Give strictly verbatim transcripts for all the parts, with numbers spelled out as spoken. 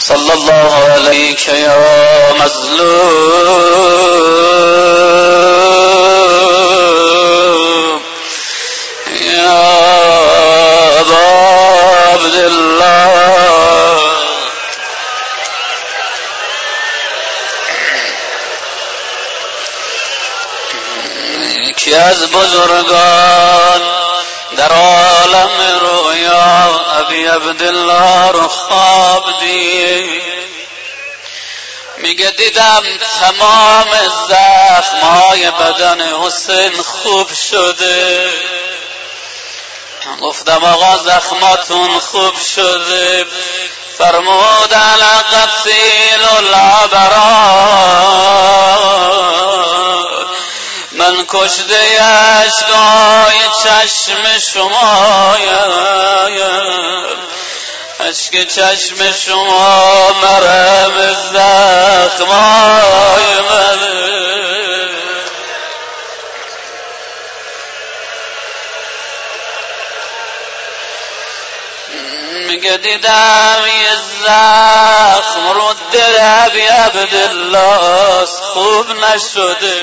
صلى الله عليك يا مظلوم يا أبا عبد الله. یکی از بزرگان در عالم رویا ابی عبدالله رو خواب دید، میگه دیدم تمام زخمای بدن حسین خوب شده. گفتم آقا زخماتون خوب شده؟ فرمود علی قتیل العبرات، من کشته اشکای چشم شمایم، اشک چشم شما مرهم زخمای منه. میگه دیدم یه زخم رو دل ابی عبدالله خوب نشده.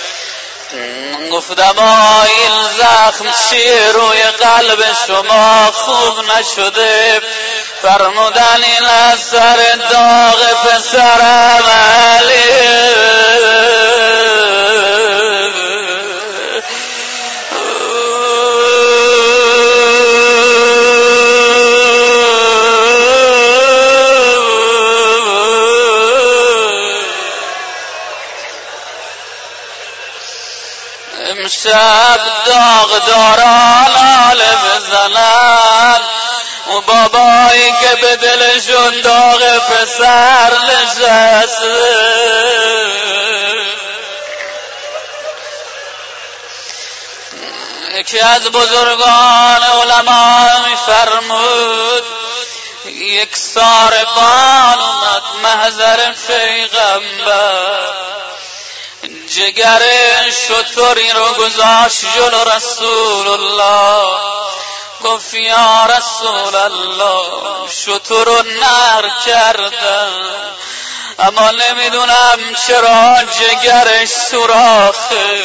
گفتم این زخم چیه روی قلب شما خوب نشده؟ فرمودن این اثر داغ پسرم علی. امشب داغداران حاله بزنن و بابایی که به دلشون داغ پسر نشسته. یکی از بزرگان علما میفرمود یک ساربان اومد محضر پیغمبر، جگر شتری رو گذاشت جلو رسول الله، گفت یا رسول الله شتر رو نر کردم اما نمیدونم چرا جگرش سوراخه.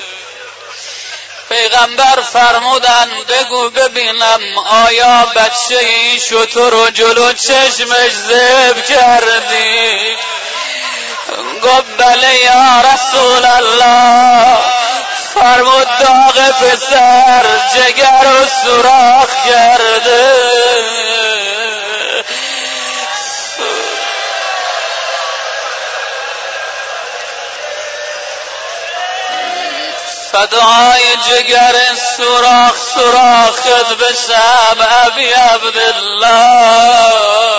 پیغمبر فرمودن بگو ببینم آیا بچه این شتر رو جلو چشمش ذبح کردی؟ گفت بله یا رسول الله. فرمود داغ پسر جگر و سوراخ کرده. فدای جگر سوراخ سوراخت بشم ابی عبدالله.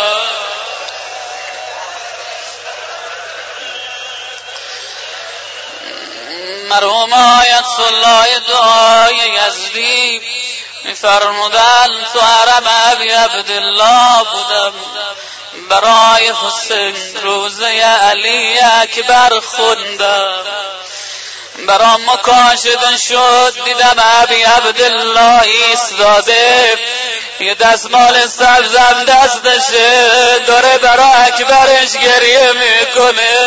مرحوم آیت الله دعای یزدی میفرمودن تو حرم ابی عبدالله بودم، برای حسین روزه علی اکبر خوندم، برام مکاشفه شد دیدم ابی عبدالله ایستاده، یه دستمال سبزم دستشه داره برای اکبرش گریه میکنه.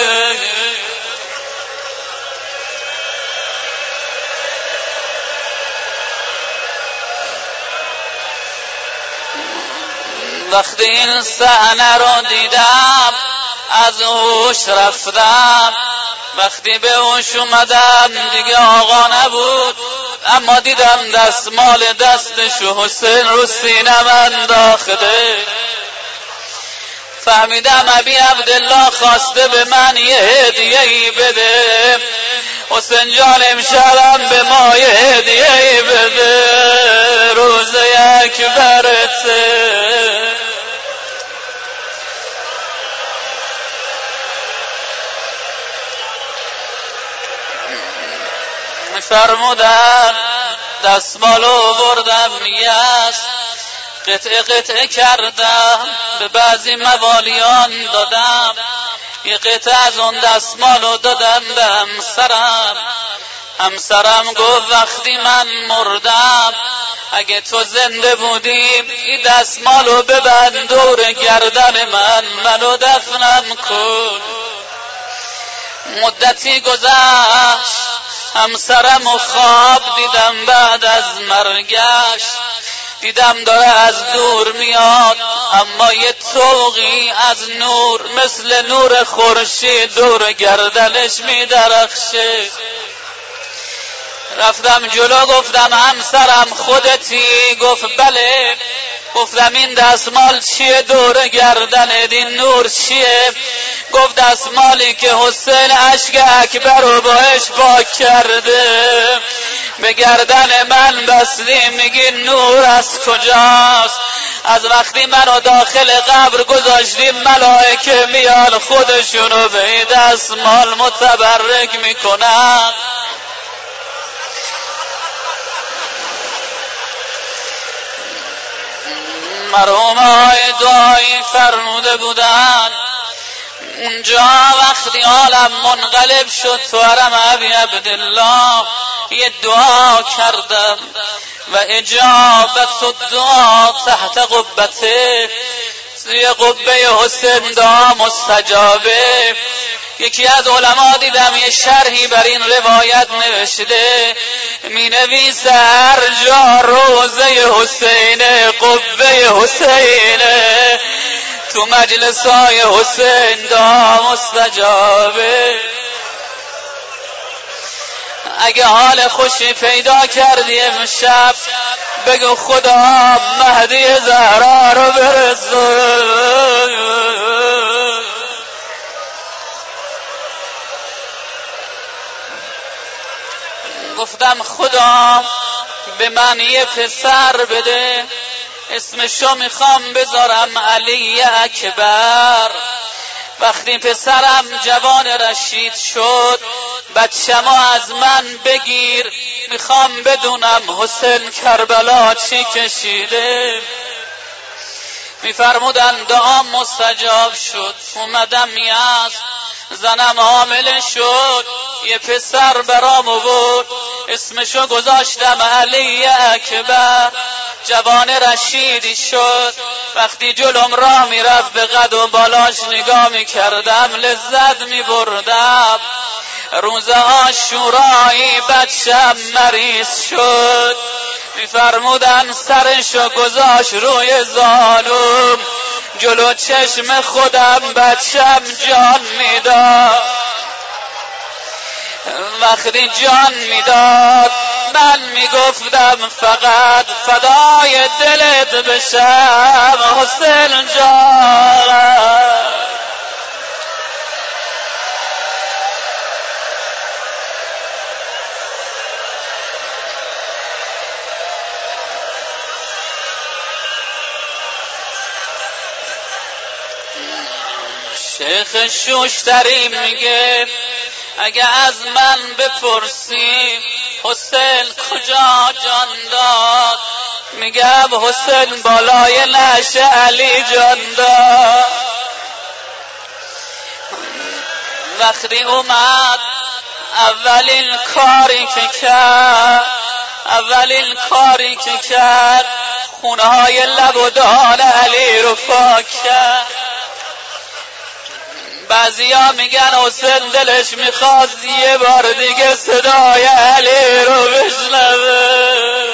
وقتی این صحنه رو دیدم از هوش رفتم، وقتی به هوش اومدم دیگه آقا نبود، اما دیدم دستمال دستش و حسین رو سینم انداخته. فهمیدم ابی عبدالله خواسته به من یه هدیه‌ای بده. حسین جان امشبم به ما یه هدیه‌ای بده، روزه اکبرته. فرمودن دستمالو بردم یس قطعه قطعه کردم به بعضی موالیان دادم، یه قطعه از اون دستمالو دادم به همسرم، همسرم گفت وقتی من مردم اگه تو زنده بودی این دستمالو ببند دور گردن من، منو دفنم کن. مدتی گذشت همسرم و خواب دیدم، بعد از مرگش دیدم داره از دور میاد، اما یه طوقی از نور مثل نور خورشید دور گردنش میدرخشه. رفتم جلو گفتم همسرم خودتی؟ گفت بله. گفتم این دستمال چیه دور گردنت؟ این نور چیه؟ گفت دستمالی که حسین اشک اکبر رو باش پاک کرده، به گردن من بستی، میگی نور از کجاست؟ از وقتی منو داخل قبر گذاشتیم ملائکه میان خودشونو به این دستمال متبرک میکنن. مرحوم های دعایی فرموده بودن اونجا وقتی عالم منقلب شد تو حرم ابی عبدالله یه دعا کردم و اجابت الدعا تحت قبته، توی قبه حسین دعا مستجابه. یکی از علما دیدم یه شرحی بر این روایت نوشته، می نویسه هر جا روضه حسینه قبه حسینه، تو مجلس های حسین دعا مستجابه. اگه حال خوشی پیدا کردی امشب بگو خدا مهدی زهرا رو برسون. گفتم خدا به من یه پسر بده، اسمشو میخوام بذارم علی اکبر. وقتی پسرم جوان رشید شد بچه‌مو از من بگیر، میخوام بدونم حسین کربلا چی کشیده. میفرمودن دعا مستجاب شد. اومدم یزد، زنم حامله شد، یه پسر برام آورد، اسمشو گذاشتم علی اکبر. جوان رشیدی شد، وقتی جلوم راه میرفت به قد و بالاش نگاه میکردم لذت میبردم. روز عاشورایی بچم مریض شد، میفرمودن سرشو گذاشت روی زانوم، جلو چشم خودم بچم جان میداد. وقتی جان میداد من میگفتم فقط فدای دلت بشم حسین جان. شیخ شوشتری میگه اگه از من بپرسی حسین کجا جان داد، میگم حسین بالای نعش علی جان داد. وقتی اومد اولین کاری که کرد اولین کاری که کرد خونه های لب و دهان علی رو پاک کرد. بعضیا میگن حسین دلش میخواست یه بار دیگه صدای علی رو بشنوه.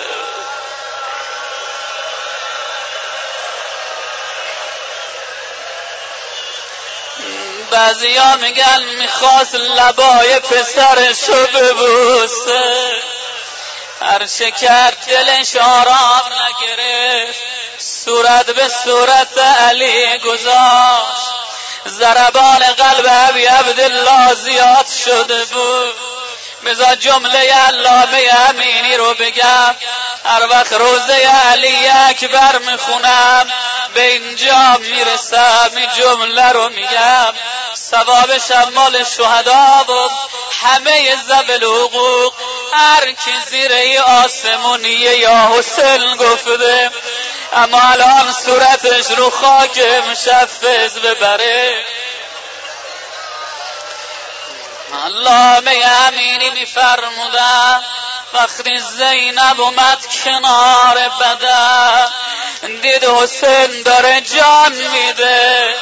بعضیا میگن میخواست لبای پسرشو ببوسه. هرچه کرد دلش آرام نگرفت، صورت به صورت علی گذاشت. ضربان قلب ابی عبدالله زیاد شده بود. بذار جمله علامه امینی رو بگم، هر وقت روزه علی اکبر میخونم به اینجا میرسم این جمله رو میگم، ثوابش مال شهدا و همه ذوی الحقوق هر کی زیر ای آسمونیه یا حسین گفته، اما الان صورتش رو خاک مشفز ببره. علامه امینی میفرمودن وقتی زینب اومد کنار بدر دید حسین داره جان میده،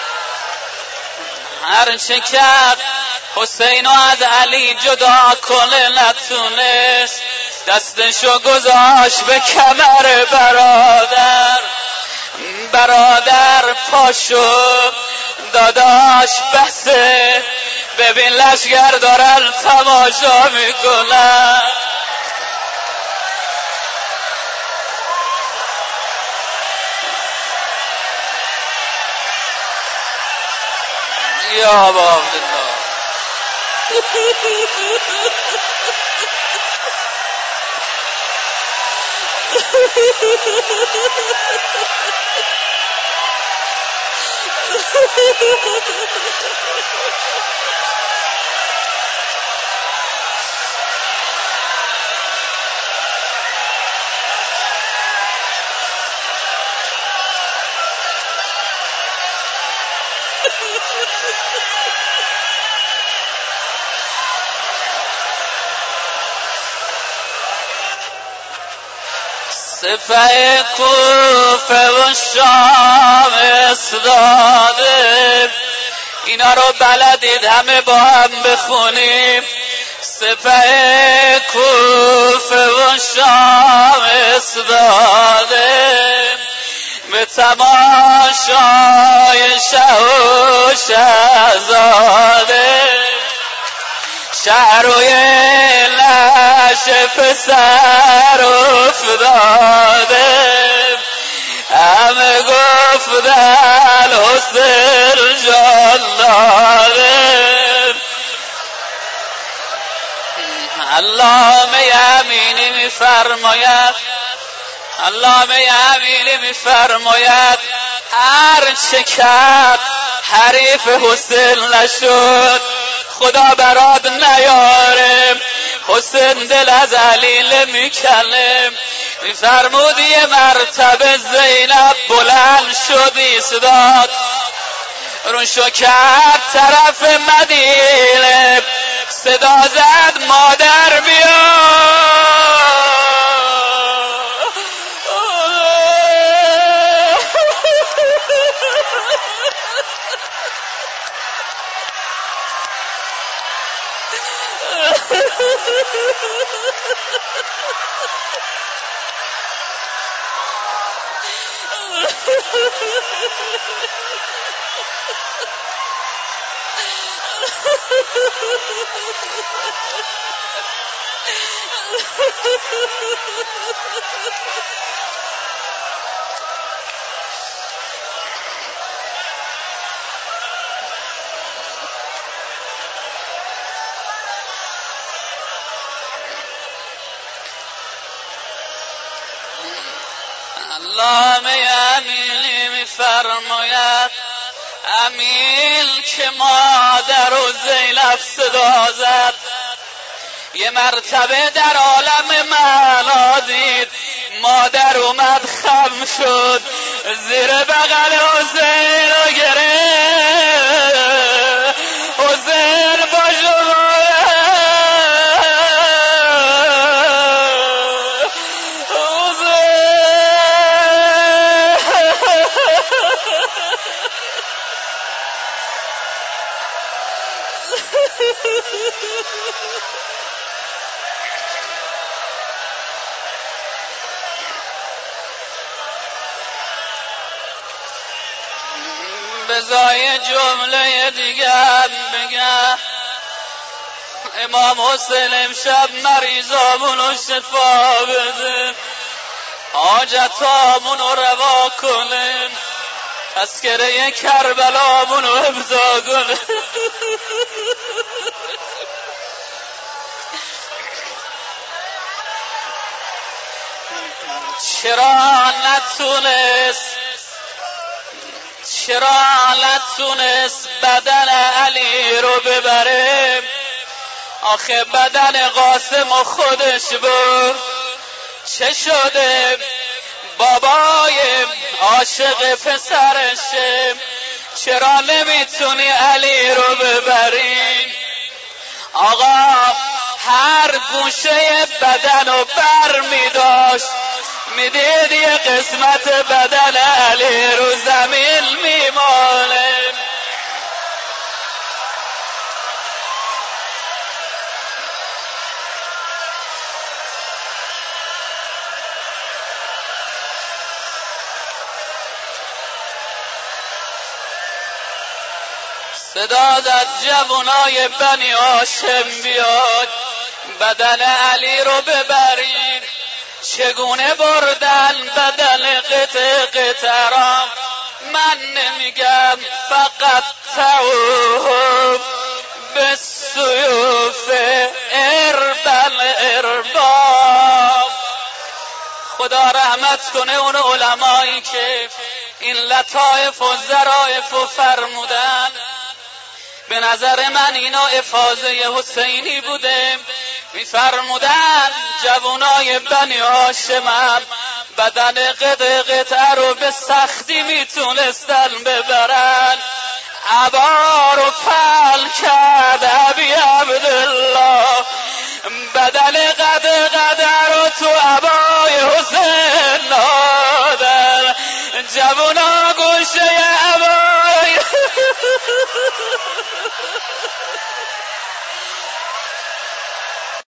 هر چه کرد حسینو از علی جدا کنه نتونست، دستشو گذاشت به کمر برادر. برادر پاشو داداش بسه، ببین لشگر دارن تماشا میکنن. یا ابا عبدالله سپه کوفه و شام استاده، اینا رو بلدید همه با هم بخونیم. سپه کوفه و شام استاده، به تماشای شه و شهزاده، شهروی لش پسر افتاده، همه گفتن حسین جان داده. علامه امینی میفرماید علامه امینی میفرماید هر چه کرد حریف حسین نشد، خدا برات نیاره. حسین دل از علی نمیکنه. میفرمود یه مرتبه زینب بلند شد ایستاد، روشو کرد طرف مدینه، صدا زد مادر بیا. علامه امینی میفرماید امین که مادر و زینب صدا زد، یه مرتبه در عالم معنا دید مادر اومد خم شد، زیر بغل حسین رو گرفت. حسین با شما بزای جمله دیگر بگم امام حسین امشب مریضامونو شفا بده، حاجتامونو روا کنه، تذکره کربلامونو ابضا کنه. چرا نتونست چرا نتونست بدن علی رو ببره؟ آخه بدن قاسم و خودش بود. چه شده؟ بابای عاشق پسرشه، چرا نمیتونی علی رو ببری؟ آقا هر گوشه بدن رو بر می داشت، می دید یه قسمت بدن علی رو زمین می ماله. صدا زد جوانای بنی هاشم بیاد بدن علی رو ببرید. چگونه بردن بدن قطع قطع را من نمیگم، فقط توهم به سیوف اربل ارباب. خدا رحمت کنه اون علمایی که این لطائف و ظرائف و فرمودن. به نظر من اینا افاضه حسینی بوده. میفرمودن جوانای بنی هاشم بدن قطع قطع رو به سختی میتونستن ببرن. عبا رو پل کرد ابی عبدالله، بدن قطع قطع رو تو عبای حسین نادن. جوانا گوشه عبا